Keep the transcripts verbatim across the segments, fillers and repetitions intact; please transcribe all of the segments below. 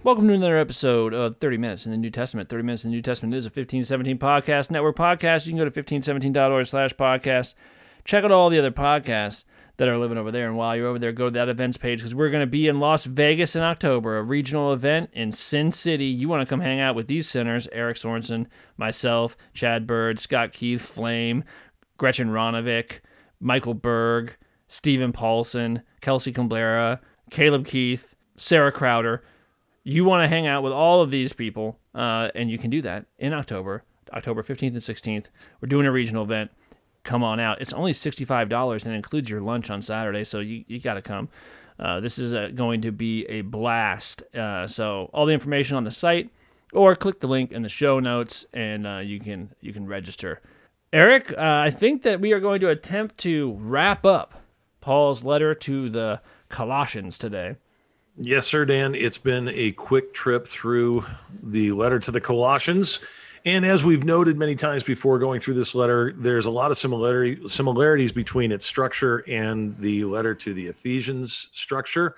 Welcome to another episode of thirty minutes in the New Testament. thirty minutes in the New Testament is a fifteen seventeen podcast network podcast. You can go to fifteen seventeen dot org slash podcast. Check out all the other podcasts that are living over there. And while you're over there, go to that events page because we're going to be in Las Vegas in October, a regional event in Sin City. You want to come hang out with these sinners, Eric Sorensen, myself, Chad Bird, Scott Keith, Flame, Gretchen Ronovic, Michael Berg, Stephen Paulson, Kelsey Camblera, Caleb Keith, Sarah Crowder. You want to hang out with all of these people, uh, and you can do that in October, October fifteenth and sixteenth. We're doing a regional event. Come on out. It's only sixty-five dollars and it includes your lunch on Saturday, so you, you got to come. Uh, this is uh going to be a blast. Uh, so all the information on the site, or click the link in the show notes, and uh, you can you can register. Eric, uh, I think that we are going to attempt to wrap up Paul's letter to the Colossians today. Yes, sir, Dan. It's been a quick trip through the letter to the Colossians. And as we've noted many times before going through this letter, there's a lot of similarity, similarities between its structure and the letter to the Ephesians structure.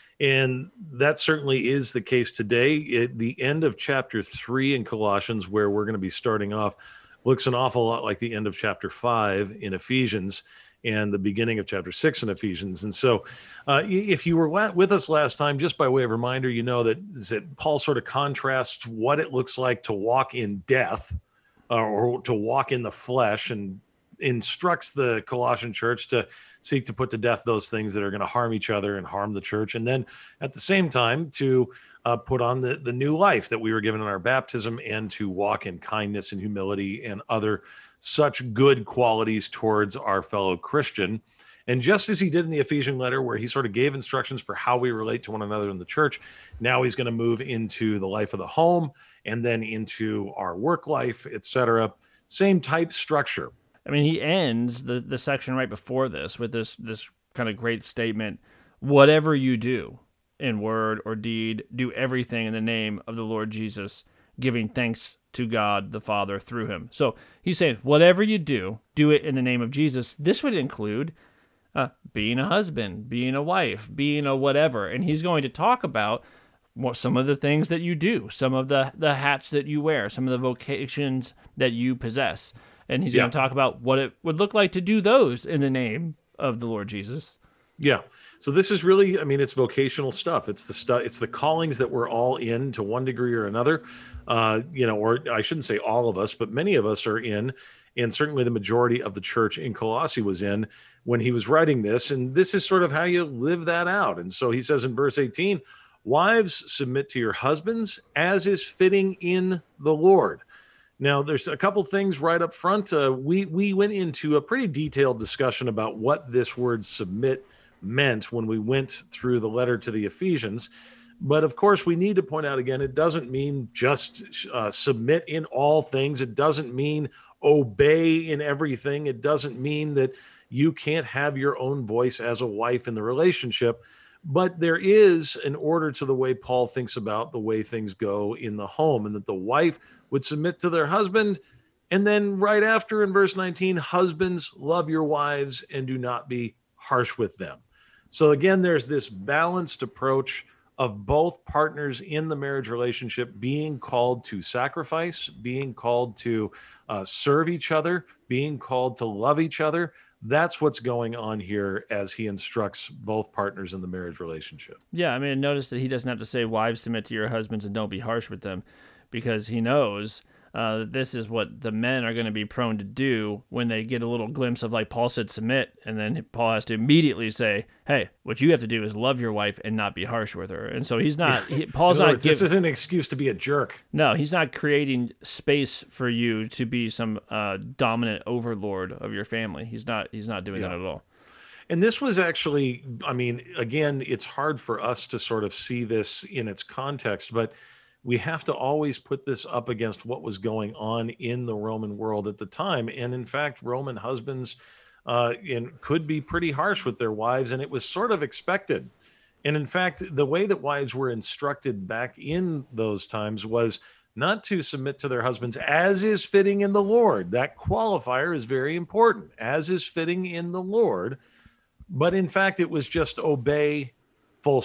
And that certainly is the case today. At the end of chapter three in Colossians, where we're going to be starting off, looks an awful lot like the end of chapter five in Ephesians and the beginning of chapter six in Ephesians. And so uh, if you were with us last time, just by way of reminder, you know that, that Paul sort of contrasts what it looks like to walk in death uh, or to walk in the flesh, and instructs the Colossian church to seek to put to death those things that are going to harm each other and harm the church. And then at the same time to uh, put on the, the new life that we were given in our baptism, and to walk in kindness and humility and other such good qualities towards our fellow Christian. And just as he did in the Ephesian letter, where he sort of gave instructions for how we relate to one another in the church, now he's going to move into the life of the home, and then into our work life, et cetera. Same type structure. I mean, he ends the, the section right before this with this this kind of great statement: whatever you do in word or deed, do everything in the name of the Lord Jesus, giving thanks to God the Father through him. So he's saying, whatever you do, do it in the name of Jesus. This would include uh, being a husband, being a wife, being a whatever. And he's going to talk about what, some of the things that you do, some of the, the hats that you wear, some of the vocations that you possess. And he's yeah. going to talk about what it would look like to do those in the name of the Lord Jesus. Yeah. So this is really, I mean, it's vocational stuff. It's the stuff, it's the callings that we're all in to one degree or another. Uh, you know, or I shouldn't say all of us, but many of us are in, and certainly the majority of the church in Colossae was in when he was writing this. And this is sort of how you live that out. And so he says in verse eighteen, wives, submit to your husbands as is fitting in the Lord. Now, there's a couple things right up front. Uh, we, we went into a pretty detailed discussion about what this word submit meant when we went through the letter to the Ephesians. But of course, we need to point out again, it doesn't mean just uh, submit in all things. It doesn't mean obey in everything. It doesn't mean that you can't have your own voice as a wife in the relationship. But there is an order to the way Paul thinks about the way things go in the home, and that the wife would submit to their husband. And then right after in verse nineteen, husbands, love your wives and do not be harsh with them. So again, there's this balanced approach of both partners in the marriage relationship being called to sacrifice, being called to uh, serve each other, being called to love each other. That's what's going on here as he instructs both partners in the marriage relationship. Yeah, I mean, notice that he doesn't have to say, wives, submit to your husbands and don't be harsh with them, because he knows uh, that this is what the men are going to be prone to do when they get a little glimpse of, like Paul said, submit, and then Paul has to immediately say, hey, what you have to do is love your wife and not be harsh with her. And so he's not, he, Paul's not... Words, give, this isn't an excuse to be a jerk. No, he's not creating space for you to be some uh, dominant overlord of your family. He's not, he's not doing yeah. that at all. And this was actually, I mean, again, it's hard for us to sort of see this in its context, but we have to always put this up against what was going on in the Roman world at the time. And in fact, Roman husbands uh, in, could be pretty harsh with their wives, and it was sort of expected. And in fact, the way that wives were instructed back in those times was not to submit to their husbands as is fitting in the Lord. That qualifier is very important, as is fitting in the Lord. But in fact, it was just obey, full stop.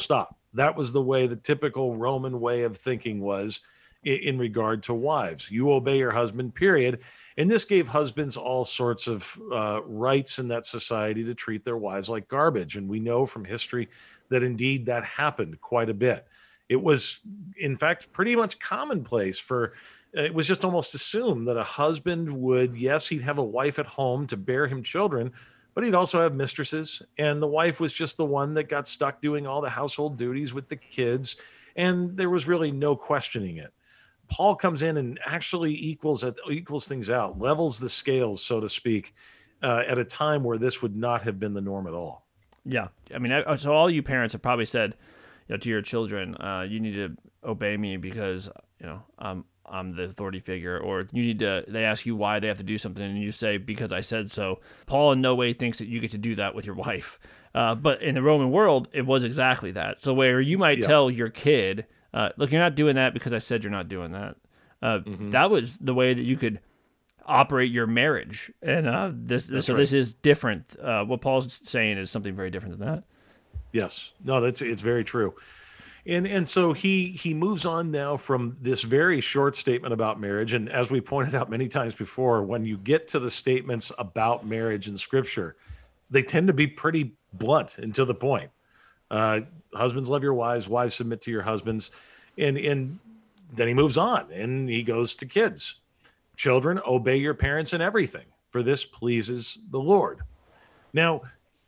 That was the way the typical Roman way of thinking was in, in regard to wives. You obey your husband, period. And this gave husbands all sorts of uh, rights in that society to treat their wives like garbage. And we know from history that indeed that happened quite a bit. It was, in fact, pretty much commonplace for, it was just almost assumed that a husband would, yes, he'd have a wife at home to bear him children, but he'd also have mistresses. And the wife was just the one that got stuck doing all the household duties with the kids. And there was really no questioning it. Paul comes in and actually equals it, equals things out, levels the scales, so to speak, uh, at a time where this would not have been the norm at all. Yeah. I mean, I, so all you parents have probably said, you know, to your children, uh, you need to obey me because, you know, I'm, I'm the authority figure, or you need to, they ask you why they have to do something and you say, because I said so. Paul in no way thinks that you get to do that with your wife. Uh, but in the Roman world, it was exactly that. So where you might Yeah. tell your kid, uh, look, you're not doing that because I said you're not doing that. Uh, Mhm. That was the way that you could operate your marriage. And uh, this, this so right. this is different. Uh, what Paul's saying is something very different than that. Yes. No, that's, it's very true. And and so he he moves on now from this very short statement about marriage. And as we pointed out many times before, when you get to the statements about marriage in Scripture, they tend to be pretty blunt and to the point. Uh, husbands, love your wives. Wives, submit to your husbands. And and then he moves on and he goes to kids. Children, obey your parents in everything, for this pleases the Lord. Now,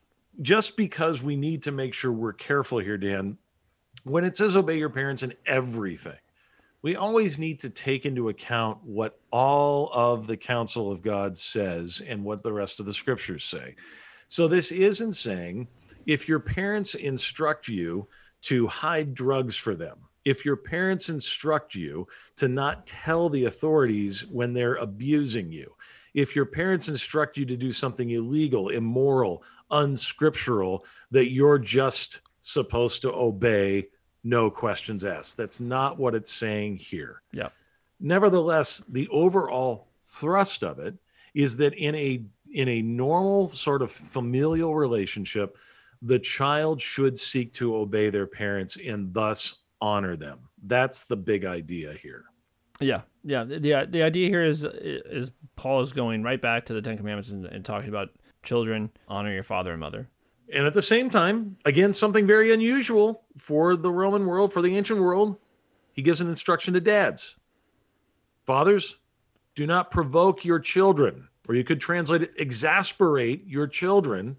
just because we need to make sure we're careful here, Dan, when it says obey your parents in everything, we always need to take into account what all of the counsel of God says and what the rest of the scriptures say. So this isn't saying if your parents instruct you to hide drugs for them, if your parents instruct you to not tell the authorities when they're abusing you, if your parents instruct you to do something illegal, immoral, unscriptural, that you're just supposed to obey, no questions asked. That's not what it's saying here. Yeah. Nevertheless, the overall thrust of it is that in a in a normal sort of familial relationship, the child should seek to obey their parents and thus honor them. That's the big idea here. Yeah, yeah. The the, the idea here is is Paul is going right back to the Ten Commandments and, and talking about children, honor your father and mother. And at the same time, again, something very unusual for the Roman world, for the ancient world, he gives an instruction to dads. Fathers, do not provoke your children, or you could translate it, exasperate your children,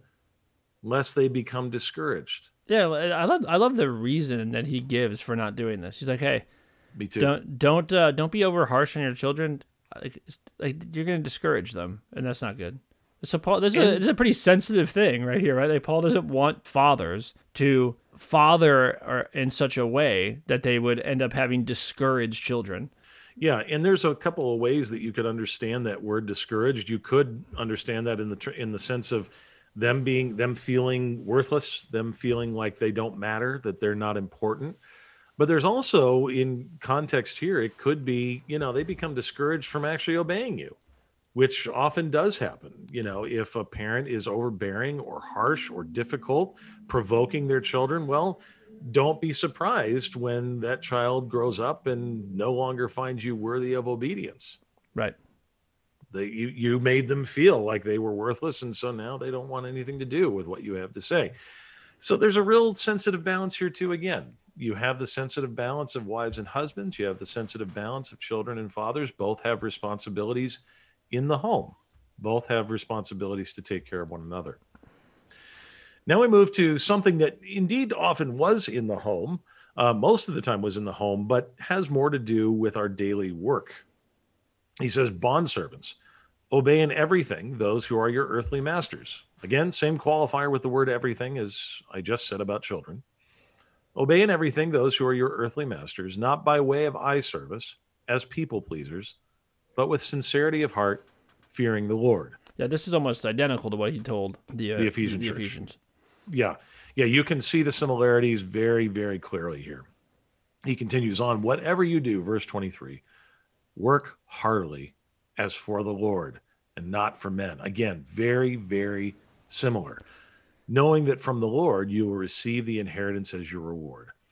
lest they become discouraged. Yeah, I love I love the reason that he gives for not doing this. He's like, hey, Me too. don't don't uh, don't be over harsh on your children. Like, like you're going to discourage them, and that's not good. So Paul, this is, a, this is a pretty sensitive thing right here, right? Like Paul doesn't want fathers to father or in such a way that they would end up having discouraged children. Yeah, and there's a couple of ways that you could understand that word discouraged. You could understand that in the tr- in the sense of them being them feeling worthless, them feeling like they don't matter, that they're not important. But there's also, in context here, it could be, you know, they become discouraged from actually obeying you, which often does happen. You know, if a parent is overbearing or harsh or difficult, provoking their children, well, don't be surprised when that child grows up and no longer finds you worthy of obedience. Right. They, you, you made them feel like they were worthless, and so now they don't want anything to do with what you have to say. So there's a real sensitive balance here too. Again, you have the sensitive balance of wives and husbands. You have the sensitive balance of children and fathers. Both have responsibilities in the home. Both have responsibilities to take care of one another. Now we move to something that indeed often was in the home, uh, most of the time was in the home, but has more to do with our daily work. He says, bondservants, obey in everything those who are your earthly masters. Again, same qualifier with the word everything as I just said about children. Obey in everything those who are your earthly masters, not by way of eye service, as people pleasers, but with sincerity of heart, fearing the Lord. Yeah, this is almost identical to what he told the, uh, The Ephesian the church. Ephesians. Yeah. Yeah, you can see the similarities very, very clearly here. He continues on, whatever you do, verse twenty-three, work heartily as for the Lord and not for men. Again, very, very similar. Knowing that from the Lord you will receive the inheritance as your reward.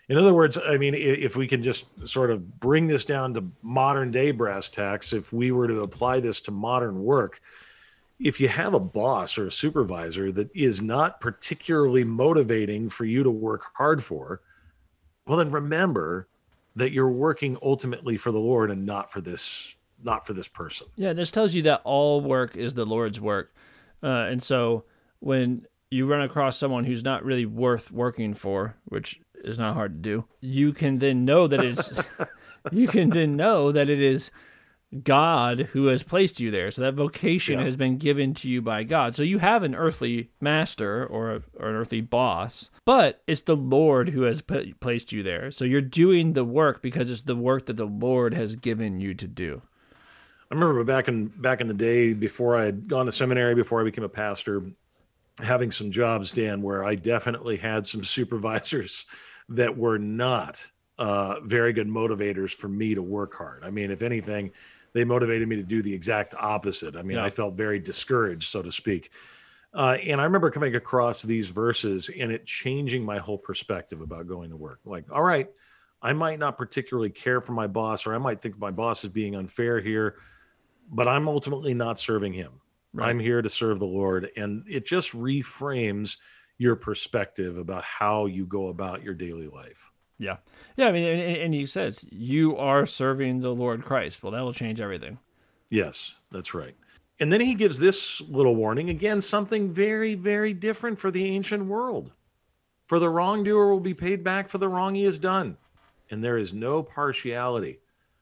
In other words, I mean, if we can just sort of bring this down to modern day brass tacks, if we were to apply this to modern work, if you have a boss or a supervisor that is not particularly motivating for you to work hard for, well, then remember that you're working ultimately for the Lord and not for this, not for this person. Yeah, this tells you that all work is the Lord's work. Uh, and so when you run across someone who's not really worth working for, which is not hard to do, you can then know that it's you can then know that it is God who has placed you there. So that vocation Yeah. has been given to you by God. So you have an earthly master or, a, or an earthly boss, but it's the Lord who has put, placed you there. So you're doing the work because it's the work that the Lord has given you to do. I remember back in back in the day, before I had gone to seminary, before I became a pastor, having some jobs, Dan, where I definitely had some supervisors that were not uh, very good motivators for me to work hard. I mean, if anything, they motivated me to do the exact opposite. I mean, Yeah. I felt very discouraged, so to speak. Uh, and I remember coming across these verses and it changing my whole perspective about going to work. Like, all right, I might not particularly care for my boss, or I might think my boss is being unfair here, but I'm ultimately not serving him. Right. I'm here to serve the Lord. And it just reframes your perspective about how you go about your daily life. Yeah. Yeah, I mean, and, and he says, you are serving the Lord Christ. Well, that will change everything. Yes, that's right. And then he gives this little warning, again, something very, very different for the ancient world. For the wrongdoer will be paid back for the wrong he has done, and there is no partiality.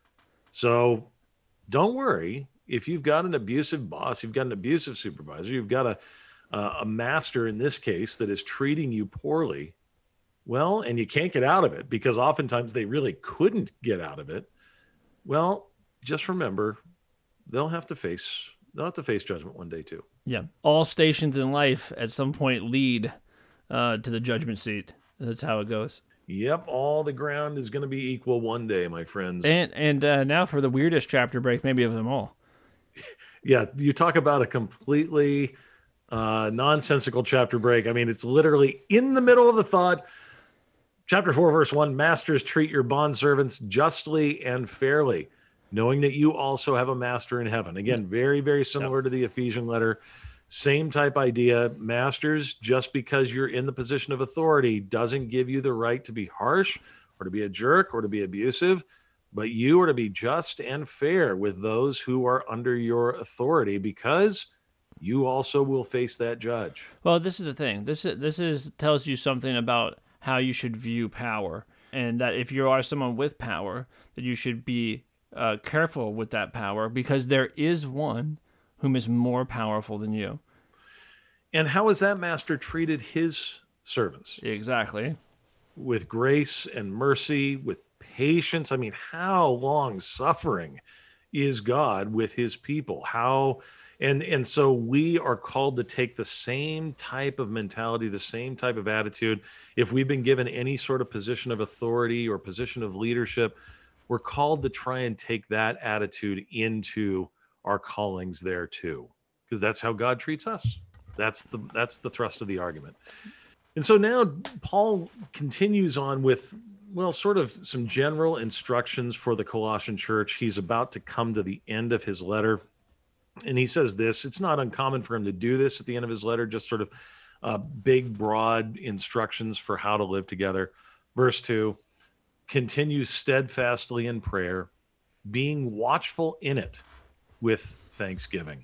So don't worry. If you've got an abusive boss, you've got an abusive supervisor, you've got a, uh, a master in this case that is treating you poorly, well, and you can't get out of it because oftentimes they really couldn't get out of it. Well, just remember, they'll have to face they'll have to face judgment one day too. Yeah. All stations in life at some point lead uh, to the judgment seat. That's how it goes. Yep, all the ground is going to be equal one day, my friends. And and uh, now for the weirdest chapter break, maybe of them all. Yeah, you talk about a completely uh, nonsensical chapter break. I mean, it's literally in the middle of the thought. Chapter four, verse one, masters, treat your bondservants justly and fairly, knowing that you also have a master in heaven. Again, very, very similar to the Ephesian letter. Same type idea. Masters, just because you're in the position of authority doesn't give you the right to be harsh or to be a jerk or to be abusive, but you are to be just and fair with those who are under your authority, because you also will face that judge. Well, this is the thing. This is, this is tells you something about how you should view power, and that if you are someone with power, that you should be uh, careful with that power, because there is one whom is more powerful than you. And how has that master treated his servants? Exactly. With grace and mercy, with patience. I mean, how long suffering is God with his people? How and and so we are called to take the same type of mentality, the same type of attitude. If we've been given any sort of position of authority or position of leadership, we're called to try and take that attitude into our callings there too, because that's how God treats us. That's the that's the thrust of the argument. And so now Paul continues on with, well, sort of some general instructions for the Colossian church. He's about to come to the end of his letter. And he says this, it's not uncommon for him to do this at the end of his letter, just sort of uh, big, broad instructions for how to live together. Verse two, continue steadfastly in prayer, being watchful in it with thanksgiving.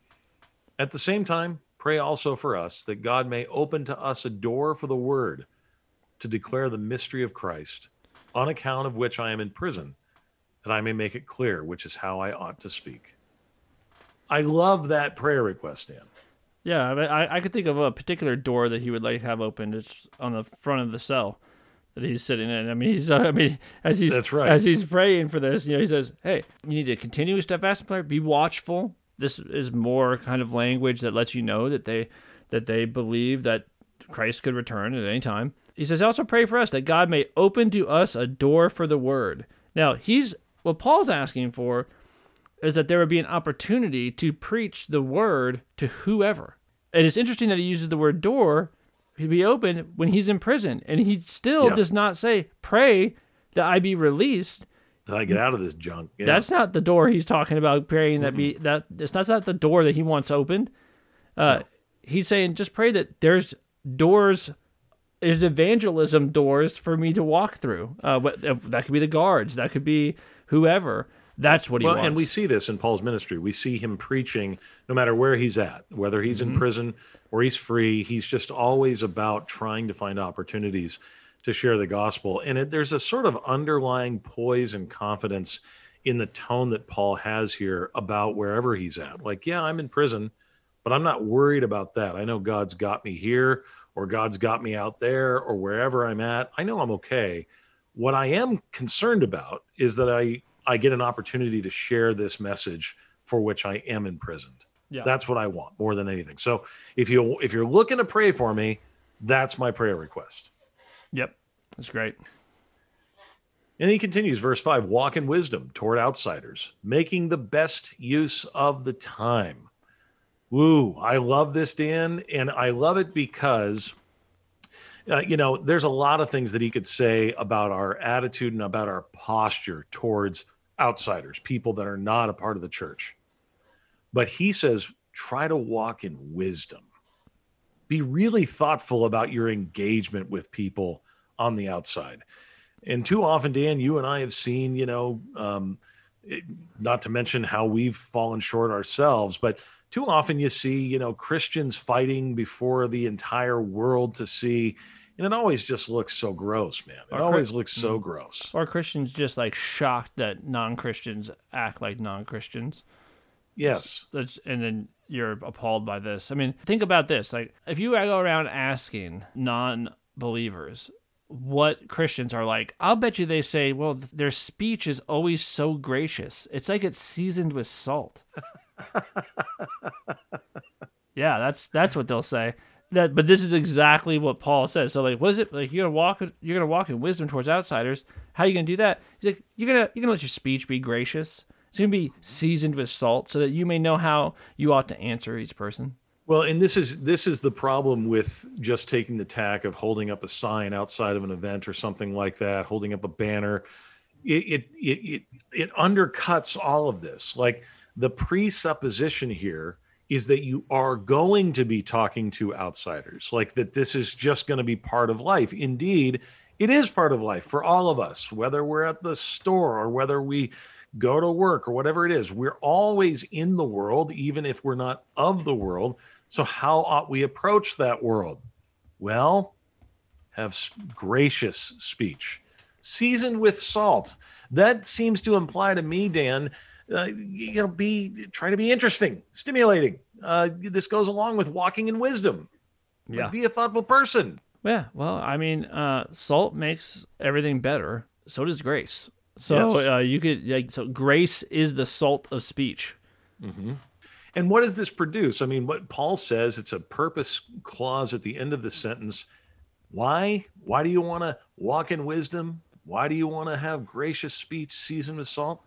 At the same time, pray also for us that God may open to us a door for the word to declare the mystery of Christ, on account of which I am in prison, that I may make it clear, which is how I ought to speak. I love that prayer request, Dan. Yeah, I, I could think of a particular door that he would like to have opened. It's on the front of the cell that he's sitting in. I mean, he's. I mean, as he's That's right. as he's praying for this, you know, he says, "Hey, you need to continue steadfast in prayer. Be watchful." This is more kind of language that lets you know that they that they believe that Christ could return at any time. He says, "Also pray for us that God may open to us a door for the word." Now, he's what Paul's asking for is that there would be an opportunity to preach the word to whoever. And it's interesting that he uses the word door to be open when he's in prison. And he still Yeah. does not say, pray that I be released. Did I get out of this junk? Yeah. That's not the door he's talking about praying that be that it's not, that's not the door that he wants opened. Uh, No. He's saying just pray that there's doors, there's evangelism doors for me to walk through. Uh, what, that could be the guards, that could be whoever. That's what he well, wants. and we see this in Paul's ministry. We see him preaching no matter where he's at, whether he's Mm-hmm. in prison or he's free. He's just always about trying to find opportunities to share the gospel. And it, there's a sort of underlying poise and confidence in the tone that Paul has here about wherever he's at. Like, yeah, I'm in prison, but I'm not worried about that. I know God's got me here, or God's got me out there, or wherever I'm at. I know I'm okay. What I am concerned about is that I, I get an opportunity to share this message for which I am imprisoned. Yeah. That's what I want more than anything. So if you if you're looking to pray for me, that's my prayer request. Yep, that's great. And he continues, verse five, walk in wisdom toward outsiders, making the best use of the time. Woo, I love this, Dan, and I love it because, uh, you know, there's a lot of things that he could say about our attitude and about our posture towards outsiders, people that are not a part of the church. But he says, try to walk in wisdom. Be really thoughtful about your engagement with people on the outside. And too often, Dan, you and I have seen, you know, um, it, not to mention how we've fallen short ourselves, but too often you see, you know, Christians fighting before the entire world to see. And it always just looks so gross, man. It Or always Chri- looks so gross. Or Christians just like shocked that non-Christians act like non-Christians. Yes. That's, and then you're appalled by this. I mean, think about this. Like, if you go around asking non-believers what Christians are like, I'll bet you they say, well, th- their speech is always so gracious. It's like it's seasoned with salt. Yeah, that's that's what they'll say. That, but this is exactly what Paul says. So, like, what is it? Like, you're gonna walk, you're gonna walk in wisdom towards outsiders. How are you gonna do that? He's like, you're gonna, you're gonna let your speech be gracious. It's going to be seasoned with salt so that you may know how you ought to answer each person. Well, and this is this is the problem with just taking the tack of holding up a sign outside of an event or something like that, holding up a banner. It it it it, it undercuts all of this. Like, the presupposition here is that you are going to be talking to outsiders, like that this is just going to be part of life. Indeed, it is part of life for all of us, whether we're at the store or whether we go to work or whatever it is. We're always in the world, even if we're not of the world. So how ought we approach that world? Well, have gracious speech, seasoned with salt. That seems to imply to me, Dan, uh, you know, be try to be interesting, stimulating. Uh, this goes along with walking in wisdom. Like, Yeah. be a thoughtful person. Yeah. Well, I mean, uh, salt makes everything better. So does grace. So Yes. uh, you could like so grace is the salt of speech. Mm-hmm. And what does this produce? I mean, what Paul says, it's a purpose clause at the end of the sentence. Why? Why do you want to walk in wisdom? Why do you want to have gracious speech seasoned with salt?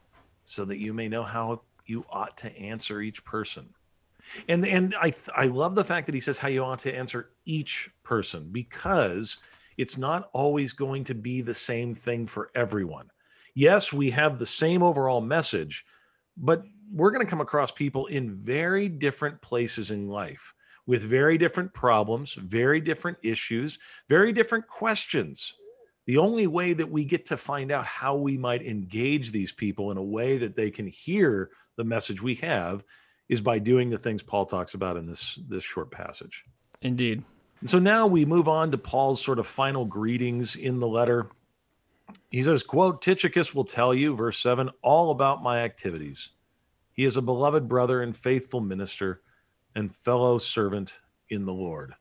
So that you may know how you ought to answer each person. And and I I love the fact that he says how you ought to answer each person, because it's not always going to be the same thing for everyone. Yes, we have the same overall message, but we're going to come across people in very different places in life with very different problems, very different issues, very different questions. The only way that we get to find out how we might engage these people in a way that they can hear the message we have is by doing the things Paul talks about in this, this short passage. Indeed. And so now we move on to Paul's sort of final greetings in the letter. He says, quote, Tychicus will tell you, verse seven, all about my activities. He is a beloved brother and faithful minister and fellow servant in the Lord.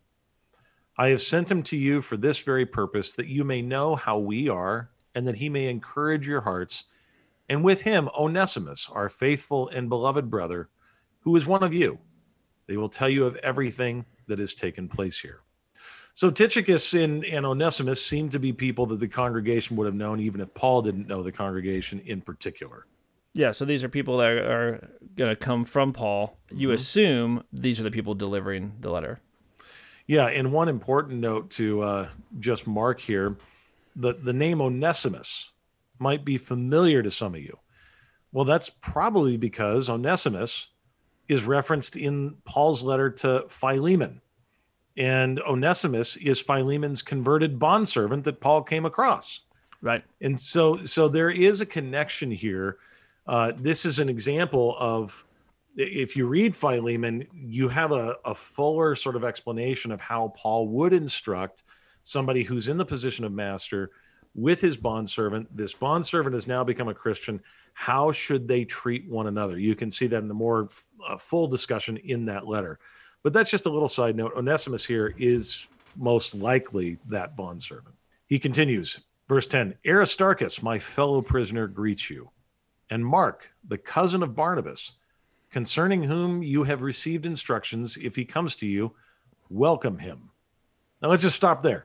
I have sent him to you for this very purpose, that you may know how we are, and that he may encourage your hearts. And with him, Onesimus, our faithful and beloved brother, who is one of you. They will tell you of everything that has taken place here. So Tychicus and, and Onesimus seem to be people that the congregation would have known, even if Paul didn't know the congregation in particular. Yeah, so these are people that are going to come from Paul. You Mhm. assume these are the people delivering the letter. Yeah, and one important note to uh, just mark here, the, the name Onesimus might be familiar to some of you. Well, that's probably because Onesimus is referenced in Paul's letter to Philemon. And Onesimus is Philemon's converted bondservant that Paul came across. Right. And so, so there is a connection here. Uh, this is an example of, if you read Philemon, you have a, a fuller sort of explanation of how Paul would instruct somebody who's in the position of master with his bondservant. This bondservant has now become a Christian. How should they treat one another? You can see that in the more uh, full discussion in that letter. But that's just a little side note. Onesimus here is most likely that bondservant. He continues, verse ten, Aristarchus, my fellow prisoner, greets you, and Mark, the cousin of Barnabas, concerning whom you have received instructions. If he comes to you, welcome him. Now let's just stop there.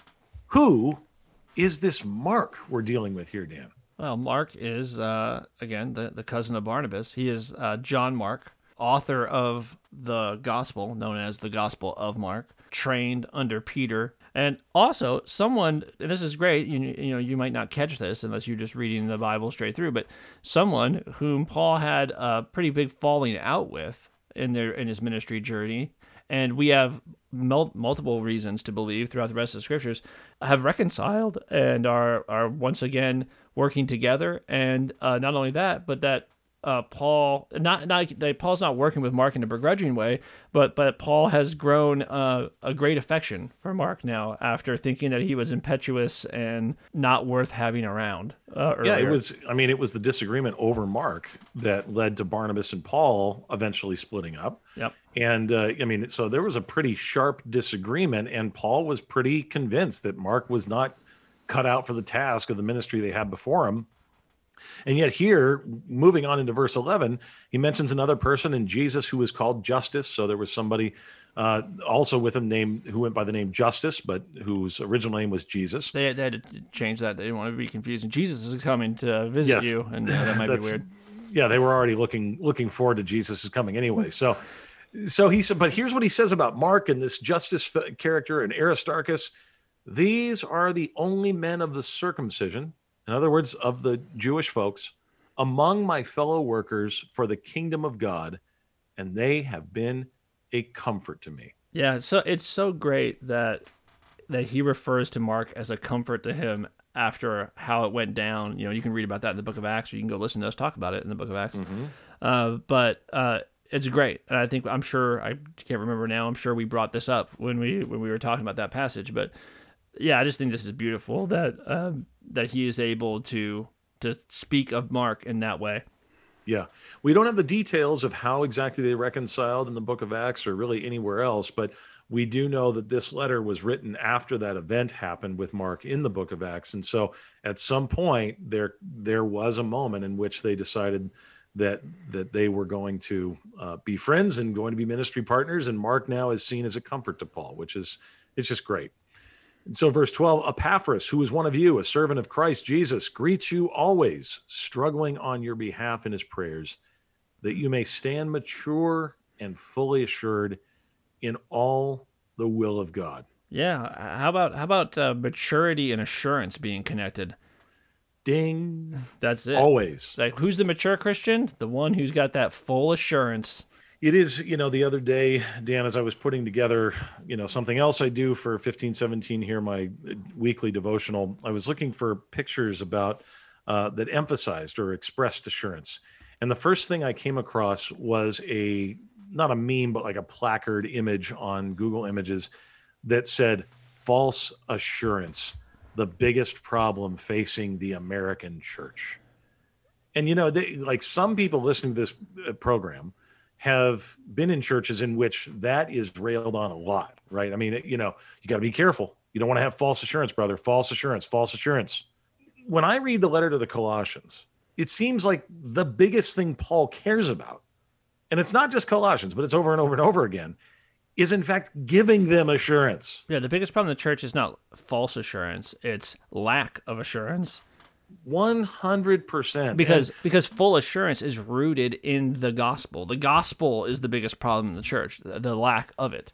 Who is this Mark we're dealing with here, Dan? Well, Mark is, uh, again, the, the cousin of Barnabas. He is uh, John Mark, author of the gospel known as the Gospel of Mark, trained under Peter, and also someone, and this is great, you, you know, you might not catch this unless you're just reading the Bible straight through, but someone whom Paul had a pretty big falling out with in their in his ministry journey, and we have mul- multiple reasons to believe throughout the rest of the scriptures, have reconciled and are are once again working together, and uh, not only that, but that Uh, Paul, not not that Paul's not working with Mark in a begrudging way, but but Paul has grown uh, a great affection for Mark now after thinking that he was impetuous and not worth having around. Uh, yeah, it was. I mean, it was the disagreement over Mark that led to Barnabas and Paul eventually splitting up. Yep. And uh, I mean, so there was a pretty sharp disagreement, and Paul was pretty convinced that Mark was not cut out for the task of the ministry they had before him. And yet here, moving on into verse eleven, he mentions another person in Jesus who was called Justus. So there was somebody uh, also with him named who went by the name Justus, but whose original name was Jesus. They, they had to change that. They didn't want to be confusing. Jesus is coming to visit yes. you, and uh, that might be weird. Yeah, they were already looking looking forward to Jesus is coming anyway. So, so he said, but here's what he says about Mark and this Justus character and Aristarchus. These are the only men of the circumcision, in other words, of the Jewish folks, among my fellow workers for the kingdom of God, and they have been a comfort to me. Yeah, so it's so great that that he refers to Mark as a comfort to him after how it went down. You know, you can read about that in the book of Acts, or you can go listen to us talk about it in the book of Acts. Mm-hmm. Uh, but uh, it's great, and I think I'm sure I can't remember now. I'm sure we brought this up when we when we were talking about that passage, but yeah, I just think this is beautiful that um, that he is able to to speak of Mark in that way. Yeah, we don't have the details of how exactly they reconciled in the book of Acts or really anywhere else, but we do know that this letter was written after that event happened with Mark in the book of Acts. And so at some point there there was a moment in which they decided that that they were going to uh, be friends and going to be ministry partners. And Mark now is seen as a comfort to Paul, which is it's just great. And so verse twelve, Epaphras, who is one of you, a servant of Christ Jesus, greets you always, struggling on your behalf in his prayers, that you may stand mature and fully assured in all the will of God. Yeah. How about how about uh, maturity and assurance being connected? Ding. That's it. Always. Like, who's the mature Christian? The one who's got that full assurance. It is, you know, the other day, Dan, as I was putting together, you know, something else I do for fifteen seventeen here, my weekly devotional, I was looking for pictures about uh, that emphasized or expressed assurance. And the first thing I came across was a, not a meme, but like a placard image on Google Images that said, false assurance, the biggest problem facing the American church. And, you know, they, like some people listening to this program have been in churches in which that is railed on a lot, right? I mean, you know, you got to be careful. You don't want to have false assurance, brother. False assurance, false assurance. When I read the letter to the Colossians, it seems like the biggest thing Paul cares about, and it's not just Colossians, but it's over and over and over again, is in fact giving them assurance. Yeah, the biggest problem in the church is not false assurance, it's lack of assurance. one hundred percent. Because and, because full assurance is rooted in the gospel. The gospel is the biggest problem in the church, the, the lack of it.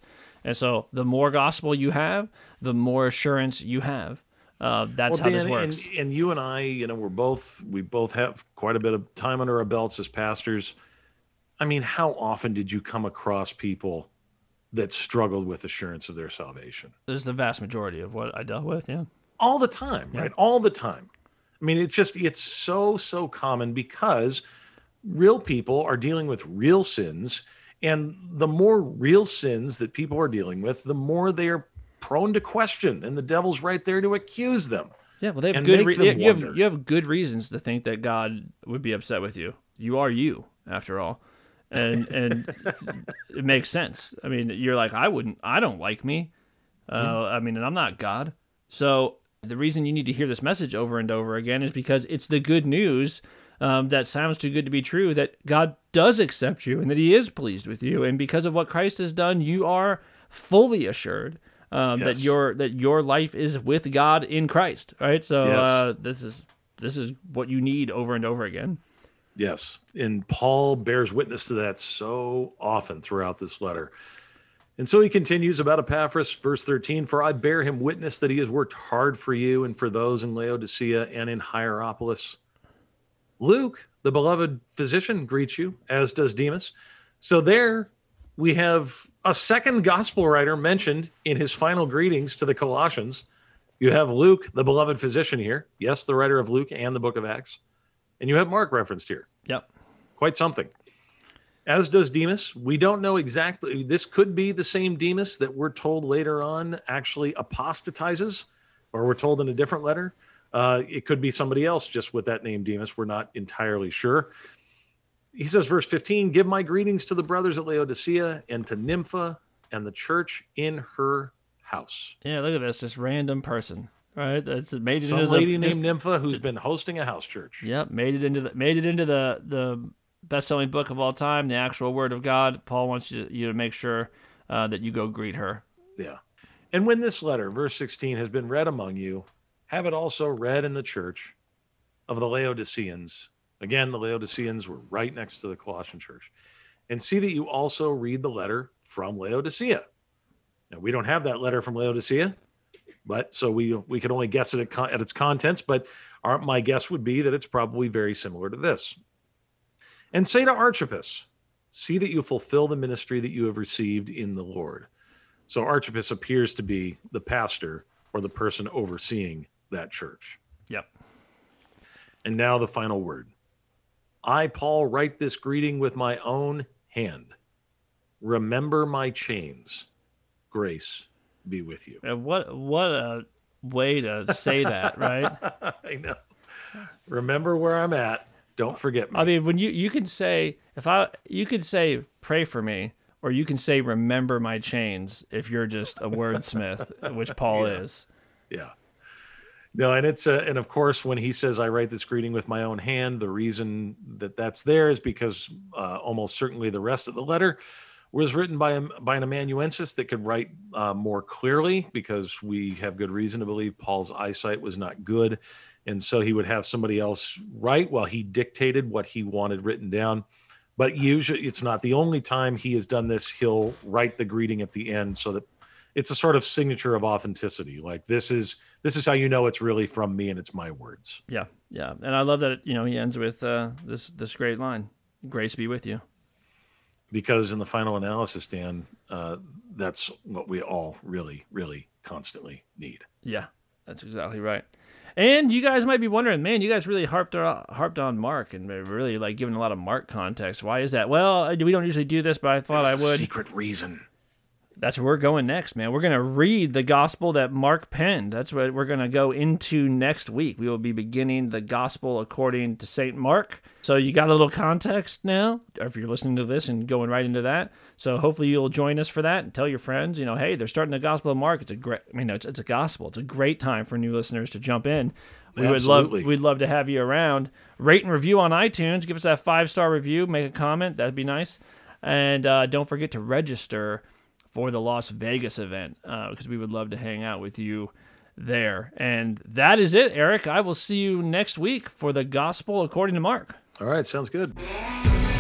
And so the more gospel you have, the more assurance you have. Uh, that's well, how Dan, this works. And, and you and I, you know, we're both, we both have quite a bit of time under our belts as pastors. I mean, how often did you come across people that struggled with assurance of their salvation? This is the vast majority of what I dealt with, yeah. All the time, right? Yeah. All the time. I mean, it's just, it's so, so common because real people are dealing with real sins. And the more real sins that people are dealing with, the more they are prone to question. And the devil's right there to accuse them. Yeah, well, they have and good make re- them you have wonder. you have good reasons to think that God would be upset with you. You are you, after all. And and it makes sense. I mean, you're like, I wouldn't, I don't like me. Uh, mm-hmm. I mean, and I'm not God. So the reason you need to hear this message over and over again is because it's the good news um, that sounds too good to be true, that God does accept you and that he is pleased with you. And because of what Christ has done, you are fully assured um, Yes. that your that your life is with God in Christ. Right? So Yes. uh, this is this is what you need over and over again. Yes. And Paul bears witness to that so often throughout this letter. And so he continues about Epaphras, verse thirteen, for I bear him witness that he has worked hard for you and for those in Laodicea and in Hierapolis. Luke, the beloved physician, greets you, as does Demas. So there we have a second gospel writer mentioned in his final greetings to the Colossians. You have Luke, the beloved physician here. Yes, the writer of Luke and the book of Acts. And you have Mark referenced here. Yep. Quite something. As does Demas. We don't know exactly. This could be the same Demas that we're told later on actually apostatizes, or we're told in a different letter. Uh, it could be somebody else just with that name Demas. We're not entirely sure. He says, verse fifteen, give my greetings to the brothers at Laodicea and to Nympha and the church in her house. Yeah, look at this, this random person. Right, that's made it Some into lady the, named just, Nympha who's been hosting a house church. Yep, made it into the made it into the the best-selling book of all time, the actual Word of God. Paul wants you, you to make sure uh, that you go greet her. Yeah, and when this letter, verse sixteen, has been read among you, have it also read in the church of the Laodiceans. Again, the Laodiceans were right next to the Colossian church, and see that you also read the letter from Laodicea. Now, we don't have that letter from Laodicea. But so we we could only guess at, it, at its contents, but our, my guess would be that it's probably very similar to this. And say to Archippus, see that you fulfill the ministry that you have received in the Lord. So Archippus appears to be the pastor or the person overseeing that church. Yep. And now the final word. I, Paul, write this greeting with my own hand. Remember my chains. Grace be with you. And what what a way to say that, right? I know. Remember where I'm at. Don't forget me. I mean, when you you can say if I you could say pray for me, or you can say remember my chains if you're just a wordsmith, which Paul yeah. is. Yeah. No, and it's a, and of course when he says I write this greeting with my own hand, the reason that that's there is because uh, almost certainly the rest of the letter was written by a, by an amanuensis that could write uh, more clearly, because we have good reason to believe Paul's eyesight was not good. And so he would have somebody else write while he dictated what he wanted written down. But usually it's not the only time he has done this. He'll write the greeting at the end so that it's a sort of signature of authenticity. Like this is, this is how you know it's really from me and it's my words. Yeah. Yeah. And I love that, you know, he ends with uh, this, this great line, grace be with you. Because in the final analysis, Dan, uh, that's what we all really, really constantly need. Yeah, that's exactly right. And you guys might be wondering, man, you guys really harped on, harped on Mark and really like giving a lot of Mark context. Why is that? Well, we don't usually do this, but I thought I would. Secret reason. That's where we're going next, man. We're going to read the gospel that Mark penned. That's what we're going to go into next week. We will be beginning the gospel according to Saint Mark. So you got a little context now, or if you're listening to this and going right into that. So hopefully you'll join us for that and tell your friends, you know, hey, they're starting the gospel of Mark. It's a great, I mean, it's, it's a gospel. It's a great time for new listeners to jump in. We Absolutely. would love, we'd love to have you around. Rate and review on iTunes. Give us that five-star review. Make a comment. That'd be nice. And uh, don't forget to register for the Las Vegas event, uh, because we would love to hang out with you there. And that is it, Eric. I will see you next week for the Gospel According to Mark. All right, sounds good.